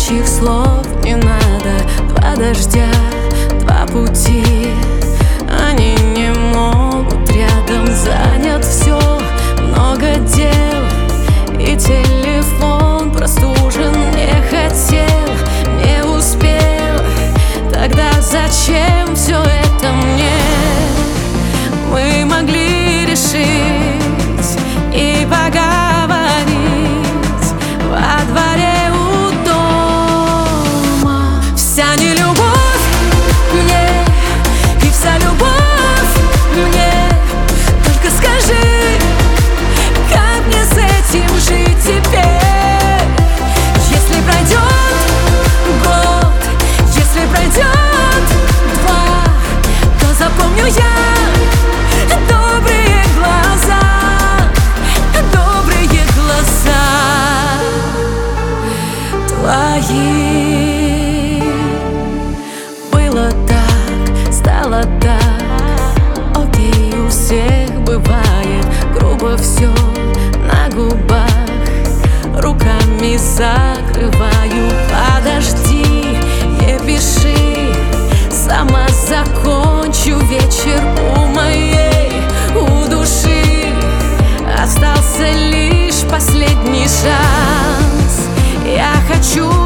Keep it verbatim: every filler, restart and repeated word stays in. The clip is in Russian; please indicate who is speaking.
Speaker 1: горячих слов не надо. Два дождя, два пути, они не могут рядом. Занят все, много дел, и телефон простужен. Не хотел, не успел, тогда зачем все это мне? Мы могли решить и поговорить во дворе у дома. Вся нелюбовь мне и вся любовь мне. Только скажи, как мне с этим жить теперь? Если пройдет год, если пройдет два, то запомню я добрые глаза, добрые глаза твои. Было так, стало так, окей, у всех бывает. Грубо все на губах, руками закрываю. Подожди, не пиши, сама закончу вечер у моей, у души. Остался лишь последний шанс. Я хочу